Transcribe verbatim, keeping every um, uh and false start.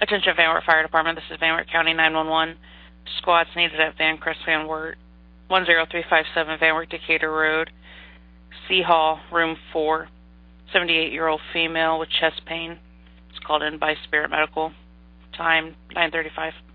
Attention Van Wert Fire Department, this is Van Wert County nine one one. Squads needed at Van Crest Van Wert, one zero three five seven Van Wert Decatur Road, C Hall, room four, seventy-eight-year-old female with chest pain. It's called in by Spirit Medical. Time nine thirty-five.